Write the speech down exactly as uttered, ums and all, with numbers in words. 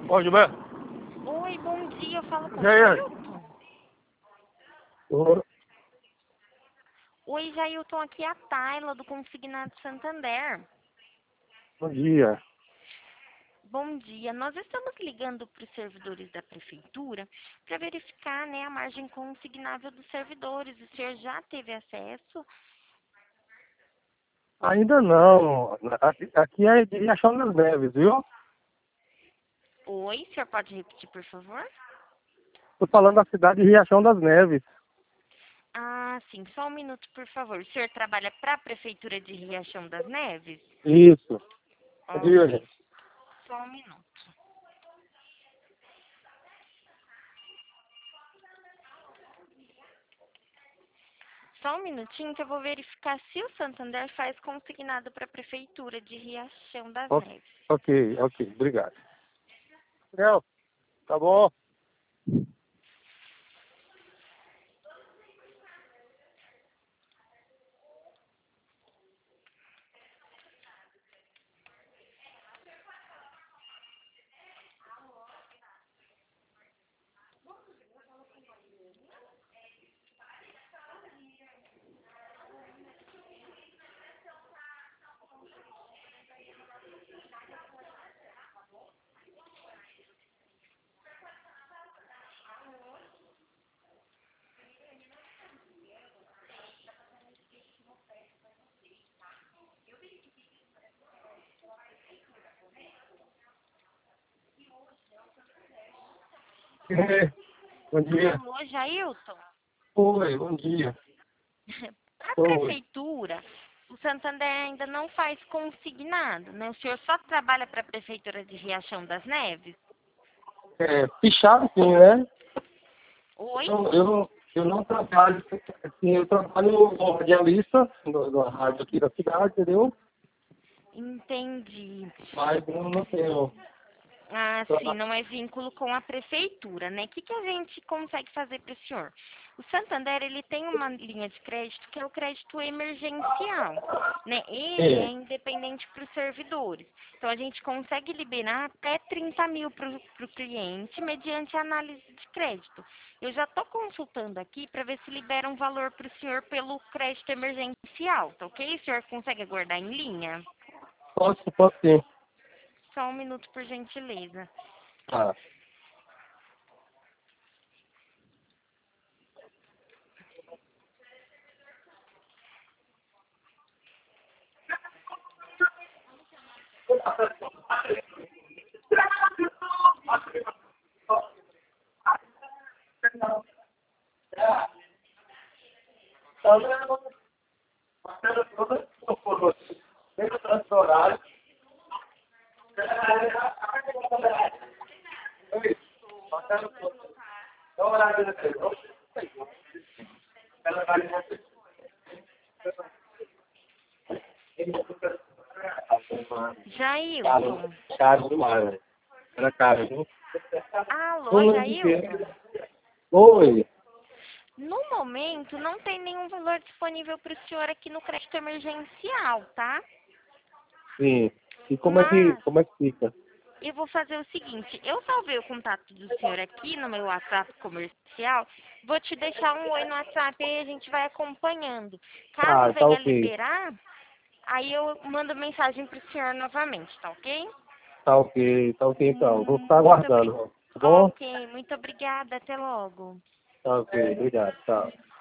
Ô, Gilberto. Oi, bom dia. Eu falo com o Jair. Jailton. Ô, Oi, Jailton. Aqui é a Tayla, do Consignado Santander. bom dia. Bom dia. Nós estamos ligando para os servidores da Prefeitura para verificar, né, a margem consignável dos servidores. O senhor já teve acesso? Ainda não. Aqui, aqui é de Riachão das Neves, viu? Oi, o senhor pode repetir, por favor? Tô falando da cidade de Riachão das Neves. Ah, sim. Só um minuto, por favor. O senhor trabalha para a Prefeitura de Riachão das Neves? Isso. Bom dia, Ok. gente. Só um minuto. Só um minutinho que eu vou verificar se o Santander faz consignado para a Prefeitura de Riachão das O- Neves. Ok, ok. Obrigado. Não, tá bom. Bom dia. Alô, Jailton? Oi, bom dia. A Oi. Prefeitura, o Santander ainda não faz consignado, né? O senhor só trabalha para a Prefeitura de Riachão das Neves? É, fichado sim, né? Oi? Eu, eu, não- eu não trabalho, assim, eu trabalho como radialista do- da rádio aqui da cidade, entendeu? Entendi. Mas eu não tenho. Ah, sim, não é vínculo com a prefeitura, né? O que, que a gente consegue fazer para o senhor? O Santander, ele tem uma linha de crédito que é o crédito emergencial, né? Ele é É, independente para os servidores. Então, a gente consegue liberar até trinta mil para o cliente mediante análise de crédito. Eu já estou consultando aqui para ver se libera um valor para o senhor pelo crédito emergencial, tá ok? O senhor consegue aguardar em linha? posso, posso sim. Só um minuto, por gentileza. Tá. Caro, Jailton. caro demais, velho. Era caro, viu? Alô, Um ano inteiro. Jailton? Oi. No momento, não tem nenhum valor disponível para o senhor aqui no crédito emergencial, tá? Sim. E como é que, Mas como é que fica? eu vou fazer o seguinte, eu salvei o contato do senhor aqui no meu WhatsApp comercial, vou te deixar um oi no WhatsApp e a gente vai acompanhando. Caso Ah, tá venha ok. liberar, aí eu mando mensagem para o senhor novamente, tá ok? Tá ok, tá ok então. Vou Hum, ficar Muito obri... aguardando, tá bom? Ok, muito obrigada, até logo. Tá ok, obrigado, tchau.